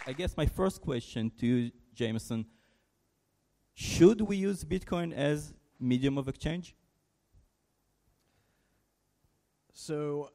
I guess my first question to you, Jameson, should we use Bitcoin as medium of exchange? So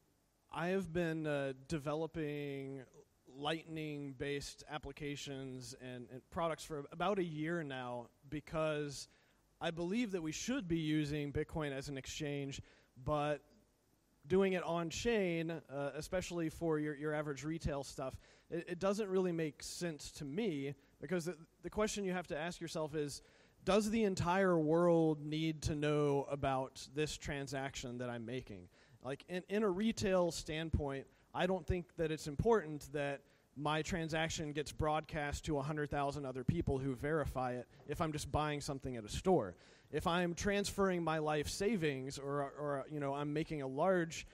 I have been developing Lightning-based applications and products for about a year now because I believe that we should be using Bitcoin as an exchange, but doing it on-chain, especially for your average retail stuff, it doesn't really make sense to me because the question you have to ask yourself is, does the entire world need to know about this transaction that I'm making? Like in a retail standpoint, I don't think that it's important that my transaction gets broadcast to 100,000 other people who verify it if I'm just buying something at a store. If I'm transferring my life savings or you know, I'm making a large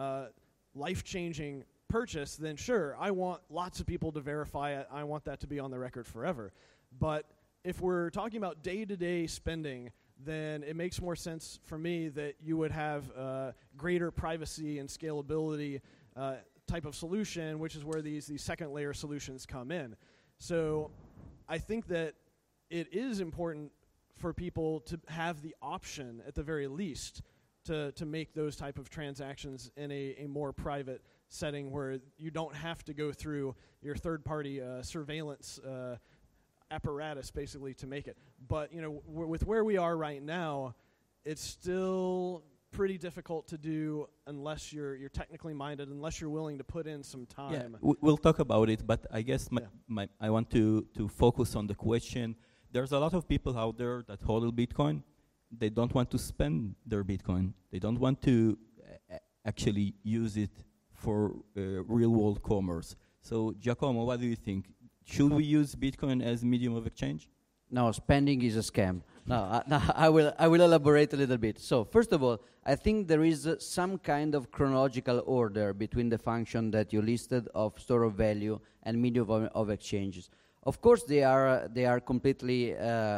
life-changing purchase, then sure, I want lots of people to verify it. I want that to be on the record forever. But if we're talking about day-to-day spending, then it makes more sense for me that you would have greater privacy and scalability type of solution, which is where these second layer solutions come in. So I think that it is important for people to have the option, at the very least, to make those type of transactions in a more private setting where you don't have to go through your third-party surveillance apparatus basically to make it. But you know, with where we are right now, it's still pretty difficult to do unless you're technically minded, unless you're willing to put in some time. Yeah, we'll talk about it, but I guess I want to focus on the question. There's a lot of people out there that hold Bitcoin. They don't want to spend their Bitcoin. They don't want to actually use it for real-world commerce. So, Giacomo, what do you think? Should we use Bitcoin as medium of exchange? No, spending is a scam. No, I will elaborate a little bit. So, first of all, I think there is some kind of chronological order between the function that you listed of store of value and medium of exchanges. Of course, they are completely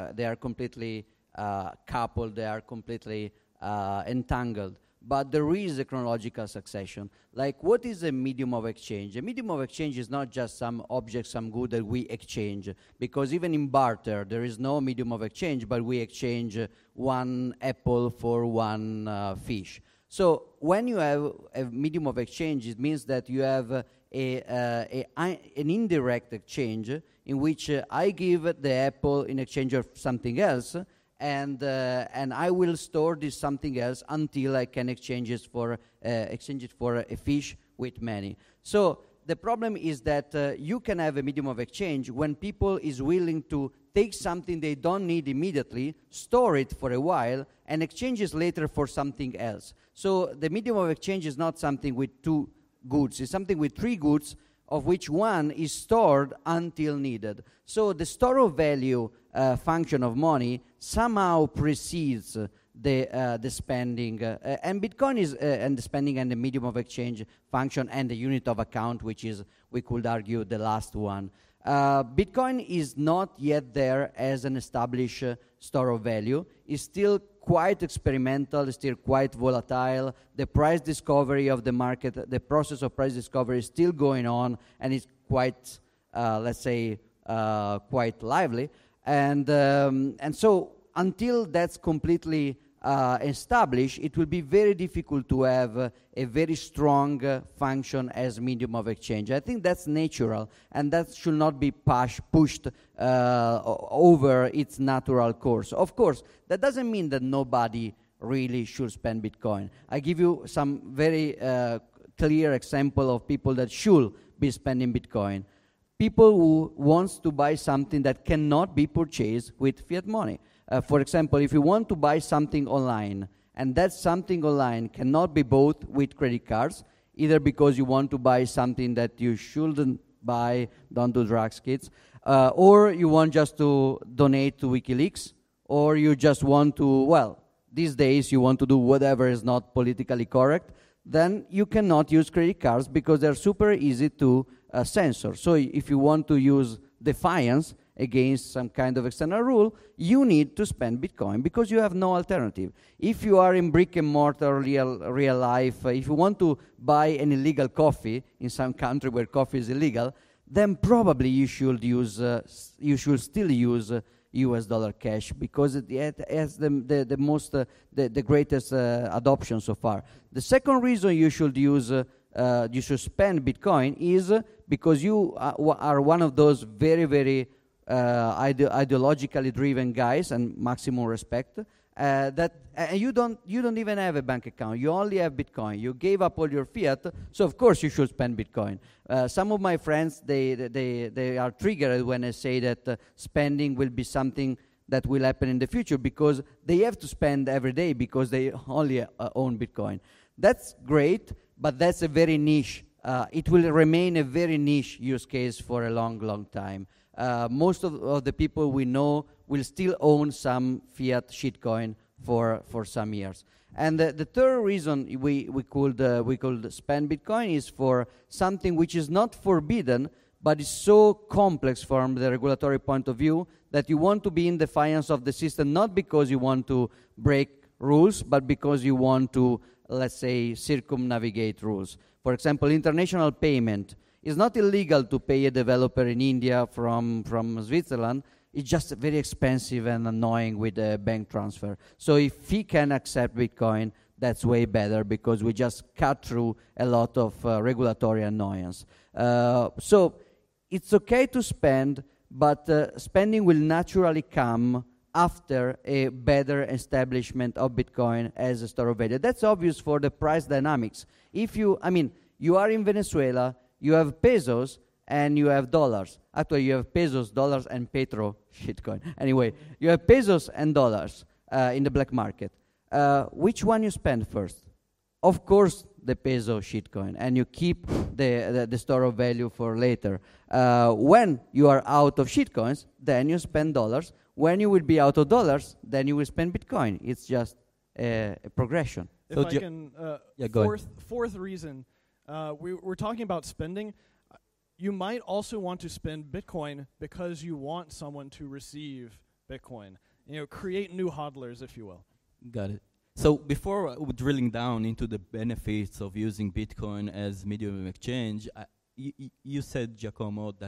coupled. They are completely entangled. But there is a chronological succession. Like, what is a medium of exchange? A medium of exchange is not just some object, some good that we exchange. Because even in barter, there is no medium of exchange, but we exchange one apple for one fish. So when you have a medium of exchange, it means that you have an indirect exchange in which I give the apple in exchange of something else, and I will store this something else until I can exchange it for a fish with many. So the problem is that you can have a medium of exchange when people is willing to take something they don't need immediately, store it for a while, and exchange it later for something else. So the medium of exchange is not something with two goods. It's something with three goods, of which one is stored until needed. So the store of value function of money somehow precedes the spending, and Bitcoin is and the spending and the medium of exchange function and the unit of account, which is, we could argue, the last one. Bitcoin is not yet there as an established store of value. It's still quite experimental, still quite volatile. The price discovery of the market, the process of price discovery is still going on, and it's quite, let's say, quite lively. And so until that's completely established, it will be very difficult to have a very strong function as medium of exchange. I think that's natural, and that should not be pushed over its natural course. Of course, that doesn't mean that nobody really should spend Bitcoin. I give you some very clear example of people that should be spending Bitcoin. People who wants to buy something that cannot be purchased with fiat money. For example, if you want to buy something online, and that something online cannot be bought with credit cards, either because you want to buy something that you shouldn't buy, don't do drugs, kids, or you want just to donate to WikiLeaks, or you just want to, well, these days you want to do whatever is not politically correct, then you cannot use credit cards because they're super easy to censor. So if you want to use defiance against some kind of external rule, you need to spend Bitcoin because you have no alternative. If you are in brick and mortar real life, if you want to buy an illegal coffee in some country where coffee is illegal, then probably you should still use US dollar cash, because it has the most the greatest adoption so far. The second reason you should spend Bitcoin is because you are one of those very, very ideologically driven guys, and maximum respect, that you don't even have a bank account. You only have Bitcoin. You gave up all your fiat, so of course you should spend Bitcoin. Some of my friends, they are triggered when I say that spending will be something that will happen in the future, because they have to spend every day because they only own Bitcoin. That's great, but that's a very niche. It will remain a very niche use case for a long, long time. Most of the people we know will still own some fiat shitcoin for some years. And the third reason we could spend Bitcoin is for something which is not forbidden, but is so complex from the regulatory point of view that you want to be in defiance of the system, not because you want to break rules, but because you want to, let's say, circumnavigate rules. For example, international payment. It's not illegal to pay a developer in India from Switzerland. It's just very expensive and annoying with a bank transfer. So if he can accept Bitcoin, that's way better, because we just cut through a lot of regulatory annoyance. So it's okay to spend, but spending will naturally come after a better establishment of Bitcoin as a store of value. That's obvious for the price dynamics. You are in Venezuela, you have pesos, and you have dollars. Actually, you have pesos, dollars, and petro shitcoin. Anyway, you have pesos and dollars in the black market. Which one you spend first? Of course, the peso shitcoin, and you keep the store of value for later. When you are out of shitcoins, then you spend dollars. When you will be out of dollars, then you will spend Bitcoin. It's just a progression. If I can, go fourth reason, we're talking about spending. You might also want to spend Bitcoin because you want someone to receive Bitcoin. Create new hodlers, if you will. Got it. So before drilling down into the benefits of using Bitcoin as medium of exchange, you said, Giacomo, that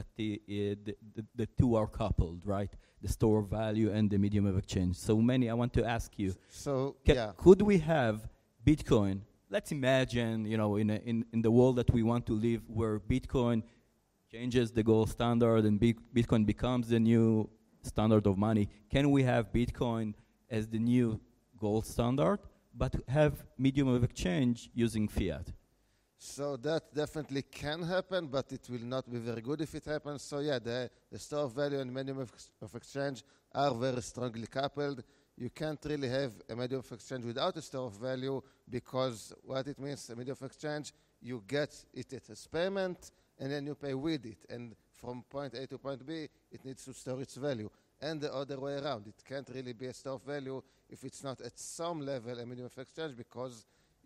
the two are coupled, right? The store of value and the medium of exchange. So I want to ask you, could we have Bitcoin? Let's imagine, in the world that we want to live, where Bitcoin changes the gold standard and Bitcoin becomes the new standard of money. Can we have Bitcoin as the new gold standard, but have medium of exchange using fiat? So that definitely can happen, but it will not be very good if it happens. So the store of value and medium of exchange are very strongly coupled. You can't really have a medium of exchange without a store of value, because what it means, a medium of exchange, you get it as payment, and then you pay with it. And from point A to point B, it needs to store its value. And the other way around. It can't really be a store of value if it's not at some level a medium of exchange, because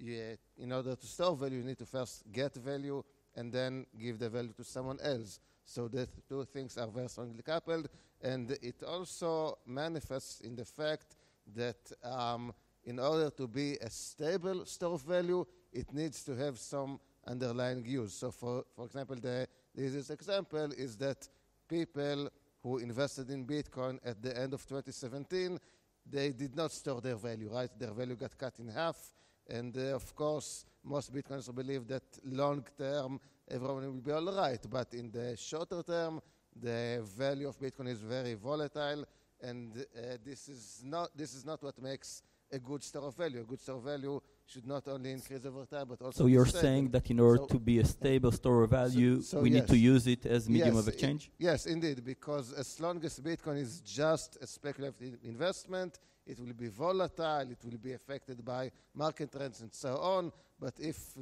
in order to store value, you need to first get value and then give the value to someone else. So the two things are very strongly coupled. And it also manifests in the fact that in order to be a stable store of value, it needs to have some underlying use. So for example, the easiest example is that people who invested in Bitcoin at the end of 2017, they did not store their value, right? Their value got cut in half. And of course, most Bitcoiners believe that long term, everyone will be all right. But in the shorter term, the value of Bitcoin is very volatile. And this is not what makes a good store of value. A good store of value should not only increase over time, but also. So you're saying that in order to be a stable store of value, we need to use it as medium of exchange? Yes, indeed, because as long as Bitcoin is just a speculative investment, it will be volatile, it will be affected by market trends and so on. But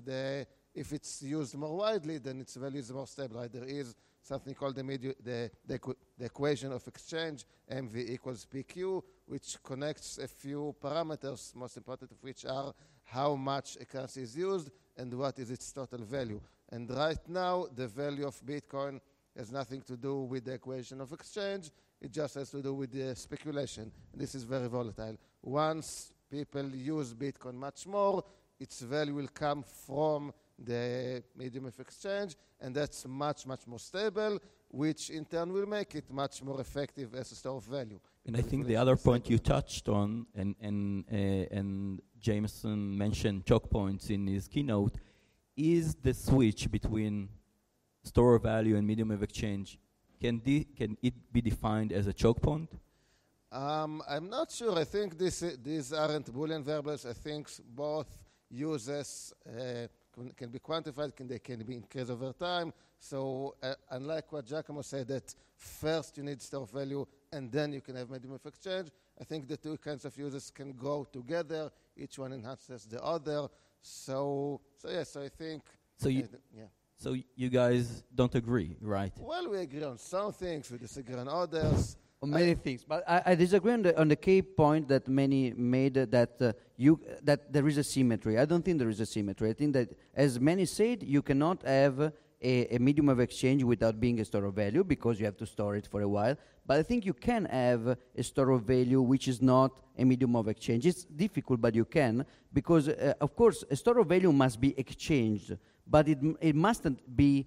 if it's used more widely, then its value is more stable. Right? There is something called the equation of exchange, MV equals PQ, which connects a few parameters, most important of which are how much a currency is used and what is its total value. And right now, the value of Bitcoin has nothing to do with the equation of exchange. It just has to do with the speculation. And this is very volatile. Once people use Bitcoin much more, its value will come from the medium of exchange, and that's much, much more stable, which in turn will make it much more effective as a store of value. And I because it think will the actually other point stable. you touched on, and Jameson mentioned choke points in his keynote, is the switch between store of value and medium of exchange. Can it be defined as a choke point? I'm not sure. I think these aren't Boolean variables. I think both uses can be quantified, they can be increased over time. So unlike what Giacomo said, that first you need store of value and then you can have medium of exchange, I think the two kinds of uses can go together. Each one enhances the other. So I think... So you guys don't agree, right? Well, we agree on some things, we disagree on others. On many things, but I disagree on the key point that many made, that that there is a symmetry. I don't think there is a symmetry. I think that, as many said, you cannot have a medium of exchange without being a store of value, because you have to store it for a while. But I think you can have a store of value which is not a medium of exchange. It's difficult, but you can, because of course a store of value must be exchanged, but it mustn't be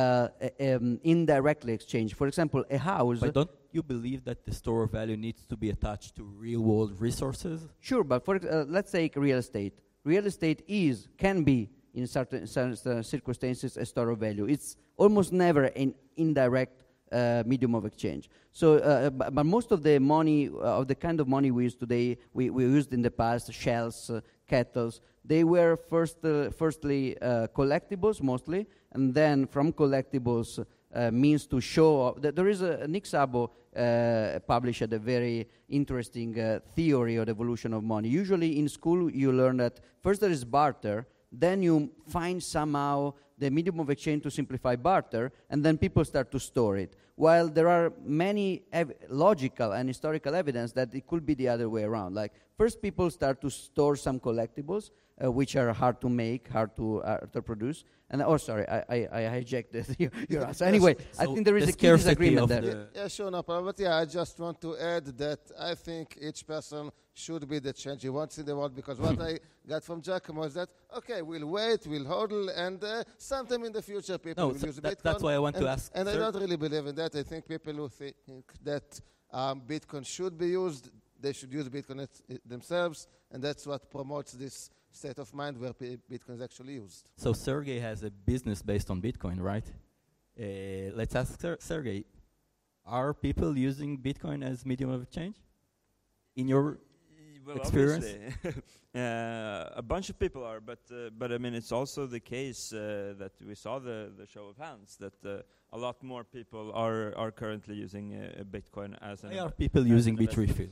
indirectly exchanged. For example, a house. But don't you believe that the store of value needs to be attached to real-world resources? Sure, but for let's take real estate. Real estate can be, in certain circumstances, a store of value. It's almost never an indirect medium of exchange. So, but most of the money, of the kind of money we use today, we used in the past, shells, kettles, they were firstly collectibles mostly, and then from collectibles means to show. There is Nick Szabo published a very interesting theory of the evolution of money. Usually in school you learn that first there is barter, then you find somehow the medium of exchange to simplify barter, and then people start to store it. While there are many logical and historical evidence that it could be the other way around. Like, first people start to store some collectibles, which are hard to make, hard to produce. And I hijacked your answer. Anyway, So I think there is a key scarcity disagreement of there. Yeah, sure, no problem. But yeah, I just want to add that I think each person should be the change he wants in the world, because what I got from Giacomo is that, okay, we'll wait, we'll hodl, and sometime in the future people will use Bitcoin. That's why I want to ask. And I don't really believe in that. I think people who think that Bitcoin should be used, they should use Bitcoin themselves, and that's what promotes this state of mind where Bitcoin is actually used. So Sergey has a business based on Bitcoin, right? Let's ask Sergey, are people using Bitcoin as medium of exchange? In your experience? Obviously. A bunch of people are, but I mean, it's also the case that we saw the show of hands, that a lot more people are currently using Bitcoin as an... Why are people using Bitrefill?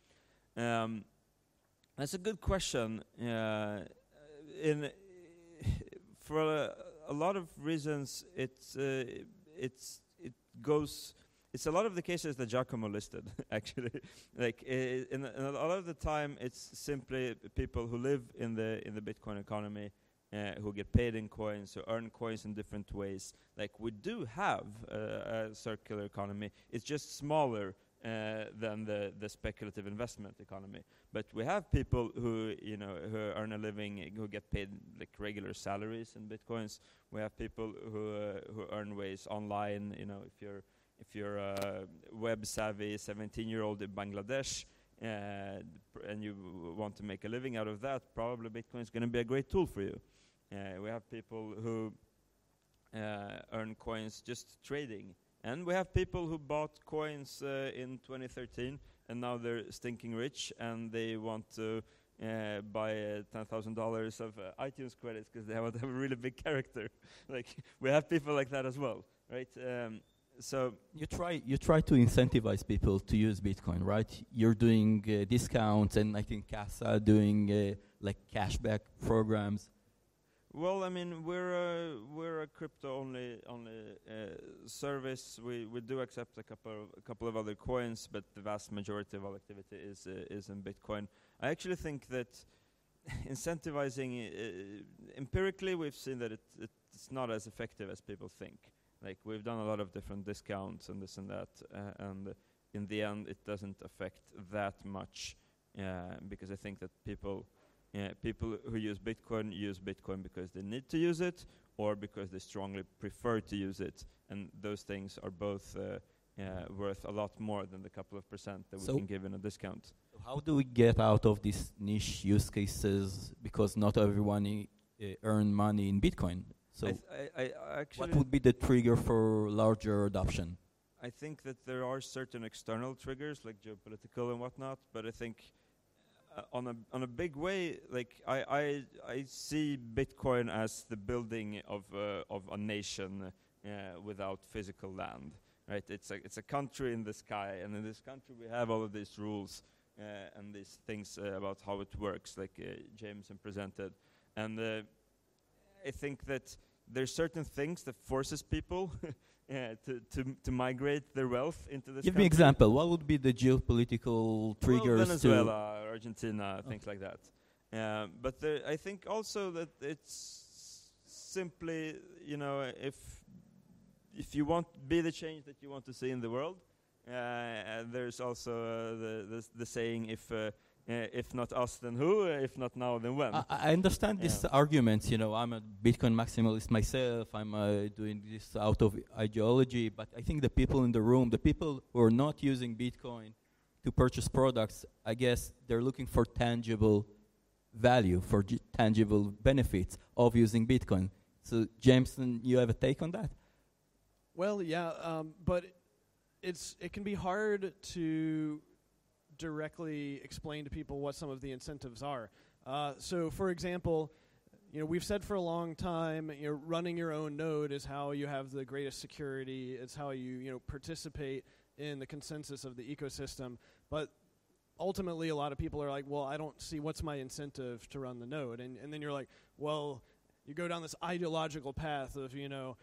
That's a good question. For a lot of reasons, it's a lot of the cases that Giacomo listed, actually. Like in a lot of the time, it's simply people who live in the Bitcoin economy, who get paid in coins, who earn coins in different ways. Like, we do have a circular economy. It's just smaller than the speculative investment economy. But we have people who who earn a living, who get paid like regular salaries in Bitcoins. We have people who earn ways online. If you're a web savvy 17-year-old in Bangladesh and you want to make a living out of that, probably Bitcoin is going to be a great tool for you. We have people who earn coins just trading. And we have people who bought coins in 2013 and now they're stinking rich and they want to buy $10,000 of iTunes credits because they want to have a really big character. Like, we have people like that as well, right? So you try to incentivize people to use Bitcoin, right? You're doing discounts, and I think Casa doing like cashback programs. Well, I mean, we're a crypto-only service. We do accept a couple of other coins, but the vast majority of our activity is in Bitcoin. I actually think that incentivizing empirically, we've seen that it's not as effective as people think. Like, we've done a lot of different discounts and this and that, and in the end, it doesn't affect that much because I think that people People who use Bitcoin because they need to use it, or because they strongly prefer to use it, and those things are both worth a lot more than the couple of percent that we can give in a discount. How do we get out of these niche use cases? Because not everyone earn money in Bitcoin. So I actually, what would be the trigger for larger adoption? I think that there are certain external triggers, like geopolitical and whatnot, but I think on a big way, like I see Bitcoin as the building of a nation without physical land, right? It's a country in the sky, and in this country we have all of these rules and these things about how it works, like Jameson presented, and I think that there's certain things that forces people to migrate their wealth into this. Give me an example. What would be the geopolitical triggers? Well, Venezuela, Argentina, things like that. But I think also that it's simply, if you want to be the change that you want to see in the world, there's also the saying, if not us, then who? If not now, then when? I understand this argument. I'm a Bitcoin maximalist myself. I'm doing this out of ideology. But I think the people in the room, the people who are not using Bitcoin to purchase products, I guess they're looking for tangible value, for tangible benefits of using Bitcoin. So, Jameson, you have a take on that? Well, yeah, but it can be hard to directly explain to people what some of the incentives are. So, for example, we've said for a long time, running your own node is how you have the greatest security. It's how you participate in the consensus of the ecosystem. But ultimately, a lot of people are like, well, I don't see what's my incentive to run the node. And then you're like, well, you go down this ideological path of,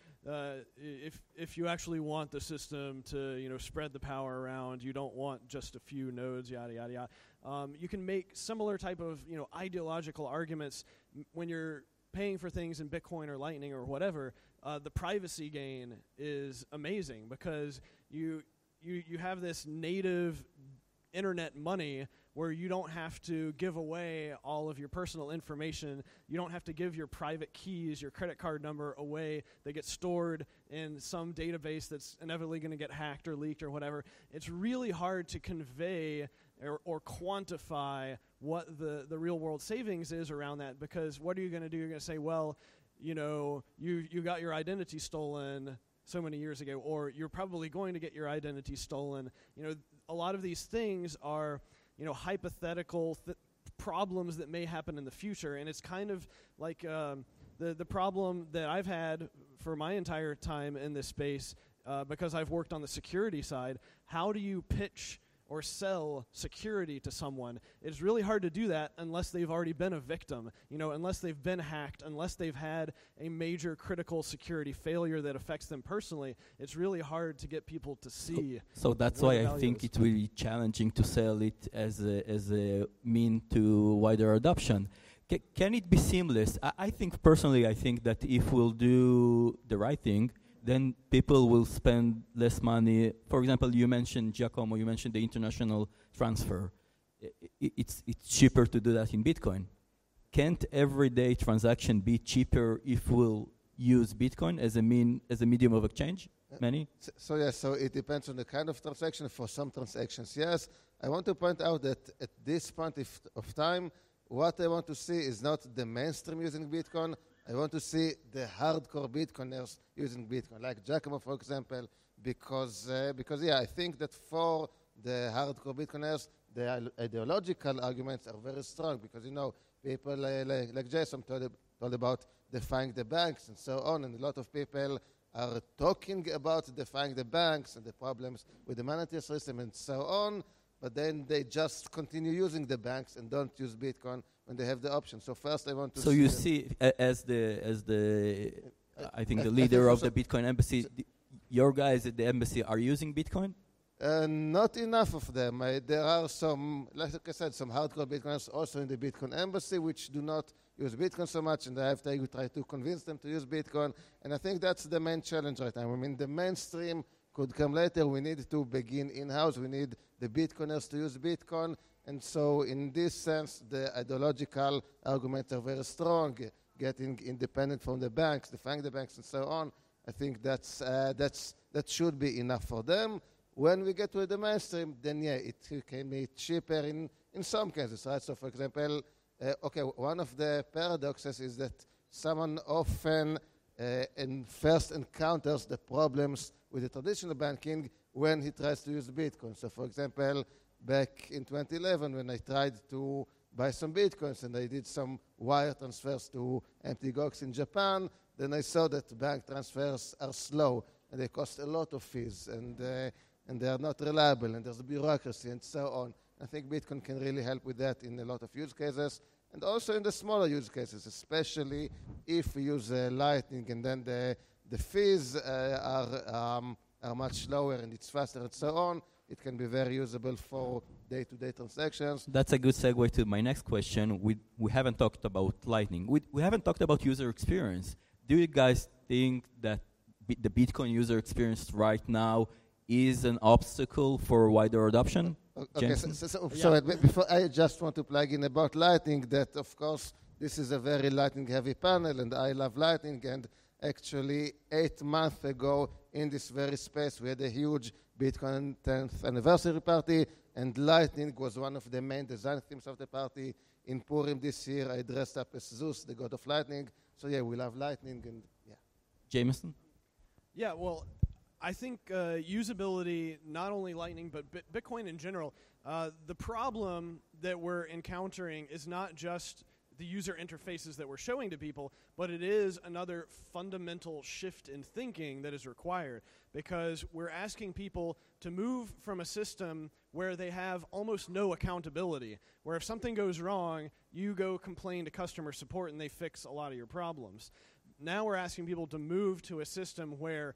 if you actually want the system to, spread the power around, you don't want just a few nodes, yada, yada, yada. You can make similar type of, ideological arguments when you're paying for things in Bitcoin or Lightning or whatever. The privacy gain is amazing because you have this native internet money where you don't have to give away all of your personal information. You don't have to give your private keys, your credit card number away. They get stored in some database that's inevitably going to get hacked or leaked or whatever. It's really hard to convey or quantify what the real world savings is around that, because what are you going to do? You're going to say, well, you got your identity stolen so many years ago, or you're probably going to get your identity stolen. A lot of these things are hypothetical problems that may happen in the future, and it's kind of like the problem that I've had for my entire time in this space, because I've worked on the security side. How do you pitch or sell security to someone? It's really hard to do that unless they've already been a victim, unless they've been hacked, unless they've had a major critical security failure that affects them personally. It's really hard to get people to see. So that's why I think it will be challenging to sell it as a mean to wider adoption. Can it be seamless? I think personally, that if we'll do the right thing, then people will spend less money. For example, you mentioned, Giacomo, you mentioned the international transfer. It's cheaper to do that in Bitcoin. Can't everyday transaction be cheaper if we'll use Bitcoin as a medium of exchange? Many? So it depends on the kind of transaction. For some transactions, yes. I want to point out that at this point of time, what I want to see is not the mainstream using Bitcoin. I want to see the hardcore Bitcoiners using Bitcoin, like Giacomo, for example, because I think that for the hardcore Bitcoiners, the ideological arguments are very strong, because, people like Jason told about defying the banks and so on, and a lot of people are talking about defying the banks and the problems with the monetary system and so on, but then they just continue using the banks and don't use Bitcoin when they have the option. So first I want to So you see, as the I think the leader of the Bitcoin embassy, your guys at the embassy are using Bitcoin? Not enough of them. There are some, like I said, some hardcore Bitcoiners also in the Bitcoin embassy which do not use Bitcoin so much, and I have to try to convince them to use Bitcoin. And I think that's the main challenge right now. I mean, the mainstream could come later. We need to begin in-house. We need the Bitcoiners to use Bitcoin. And so in this sense, the ideological arguments are very strong, getting independent from the banks, defying the banks, and so on. I think that should be enough for them. When we get to the mainstream, then yeah, it can be cheaper in some cases, right? So for example, one of the paradoxes is that someone often first encounters the problems with the traditional banking when he tries to use Bitcoin. So for example, back in 2011, when I tried to buy some Bitcoins and I did some wire transfers to Mt. Gox in Japan, then I saw that bank transfers are slow and they cost a lot of fees and they are not reliable and there's bureaucracy and so on. I think Bitcoin can really help with that in a lot of use cases and also in the smaller use cases, especially if we use Lightning and then the fees are much lower and it's faster and so on. It can be very usable for day-to-day transactions. That's a good segue to my next question. We haven't talked about Lightning. We haven't talked about user experience. Do you guys think that the Bitcoin user experience right now is an obstacle for wider adoption? Okay, sorry, before I just want to plug in about Lightning that, of course, this is a very Lightning-heavy panel, and I love Lightning, and actually 8 months ago in this very space we had a huge Bitcoin 10th anniversary party, and Lightning was one of the main design themes of the party. In Purim this year, I dressed up as Zeus, the god of lightning. So yeah, we love Lightning, and yeah. Jameson? Yeah, well, I think usability, not only Lightning, but Bitcoin in general, the problem that we're encountering is not just the user interfaces that we're showing to people, but it is another fundamental shift in thinking that is required, because we're asking people to move from a system where they have almost no accountability, where if something goes wrong, you go complain to customer support and they fix a lot of your problems. Now we're asking people to move to a system where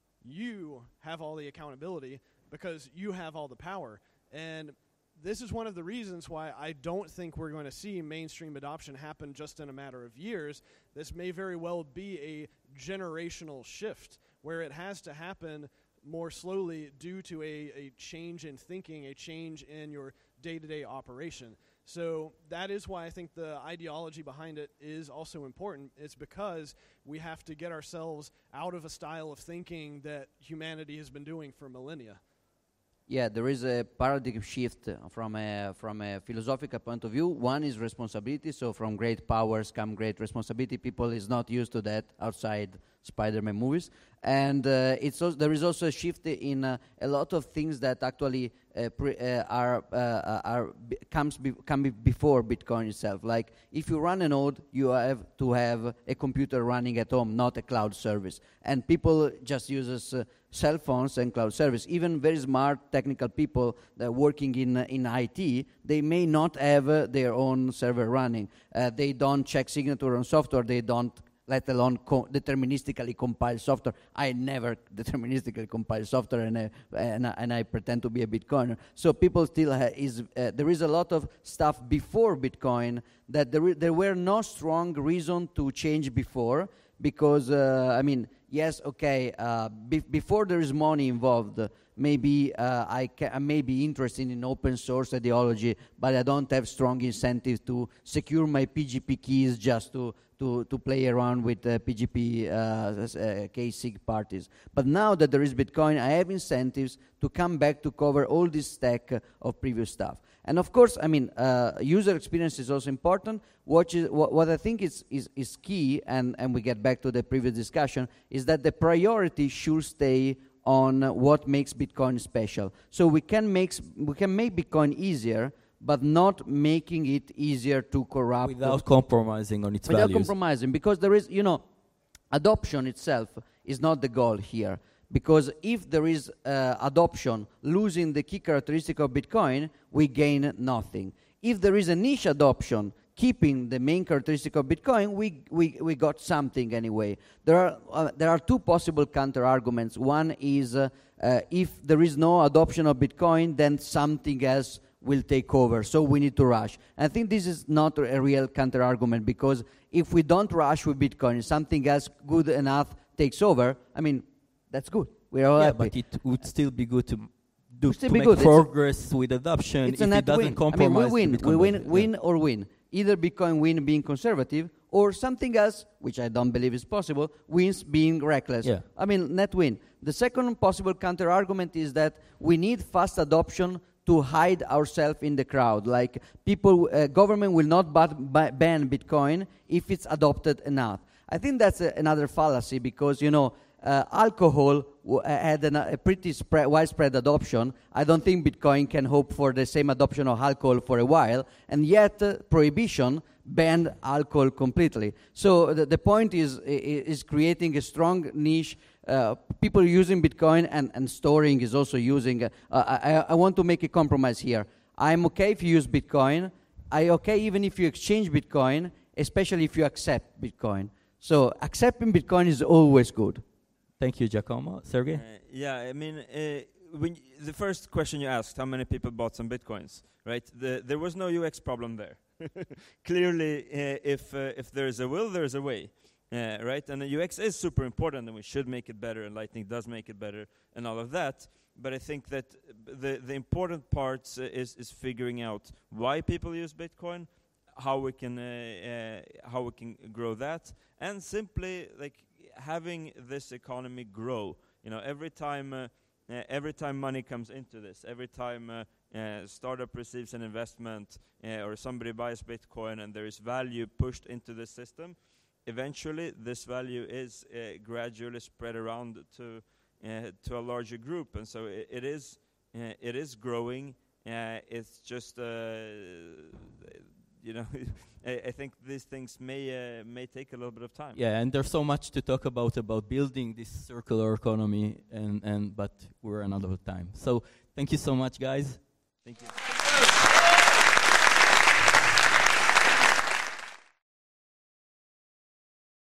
you have all the accountability because you have all the power. And this is one of the reasons why I don't think we're going to see mainstream adoption happen just in a matter of years. This may very well be a generational shift where it has to happen more slowly due to a change in thinking, a change in your day-to-day operation. So that is why I think the ideology behind it is also important. It's because we have to get ourselves out of a style of thinking that humanity has been doing for millennia. Yeah, there is a paradigm shift from a philosophical point of view. One is responsibility. So from great powers come great responsibility. People is not used to that outside Spider-Man movies. And there is also a shift in a lot of things that actually come before Bitcoin itself. Like if you run a node, you have to have a computer running at home, not a cloud service. And people just use cell phones and cloud service. Even very smart technical people that are working in IT, they may not have their own server running. They don't check signature on software. They don't, let alone deterministically compile software. I never deterministically compile software, and I pretend to be a Bitcoiner. So people still there is a lot of stuff before Bitcoin that there were no strong reason to change before, because yes, okay, before there is money involved, maybe I may be interested in open source ideology, but I don't have strong incentives to secure my PGP keys just to play around with PGP K-SIG parties. But now that there is Bitcoin, I have incentives to come back to cover all this stack of previous stuff. And of course, user experience is also important. What I think is key, and we get back to the previous discussion, is that the priority should stay on what makes Bitcoin special. So we can make Bitcoin easier, but not making it easier to corrupt. Without compromising on its values. Without compromising, because there is, adoption itself is not the goal here. Because if there is adoption losing the key characteristic of Bitcoin, we gain nothing. If there is a niche adoption keeping the main characteristic of Bitcoin, we got something anyway. There are two possible counter-arguments. One is if there is no adoption of Bitcoin, then something else will take over, so we need to rush. And I think this is not a real counter-argument, because if we don't rush with Bitcoin, something else good enough takes over, that's good. We are happy. But it would still be good to It'll still to be make good. progress with adoption It's if a net it doesn't win. compromise I mean, the we Bitcoin win, budget. win or win. Either Bitcoin win being conservative, or something else, which I don't believe is possible, wins being reckless. Yeah. I mean, net win. The second possible counter-argument is that we need fast adoption to hide ourselves in the crowd. Like people, government will not ban Bitcoin if it's adopted enough. I think that's another fallacy because, alcohol had a pretty widespread adoption. I don't think Bitcoin can hope for the same adoption of alcohol for a while, and yet prohibition banned alcohol completely. So the point is creating a strong niche. People using Bitcoin and storing is also using. I want to make a compromise here. I'm okay if you use Bitcoin. I'm okay even if you exchange Bitcoin, especially if you accept Bitcoin. So accepting Bitcoin is always good. Thank you, Giacomo. Sergey? When the first question you asked, how many people bought some Bitcoins, right? There was no UX problem there. Clearly, if there is a will, there is a way. Right, and the UX is super important, and we should make it better, and Lightning does make it better, and all of that. But I think that the important parts is figuring out why people use Bitcoin, how we can grow that, and simply like having this economy grow. Every time money comes into this, every time startup receives an investment or somebody buys Bitcoin, and there is value pushed into the system. Eventually, this value is gradually spread around to a larger group, and so it is growing. It's just I think these things may take a little bit of time. Yeah, and there's so much to talk about building this circular economy, but we're running out of time. So thank you so much, guys. Thank you.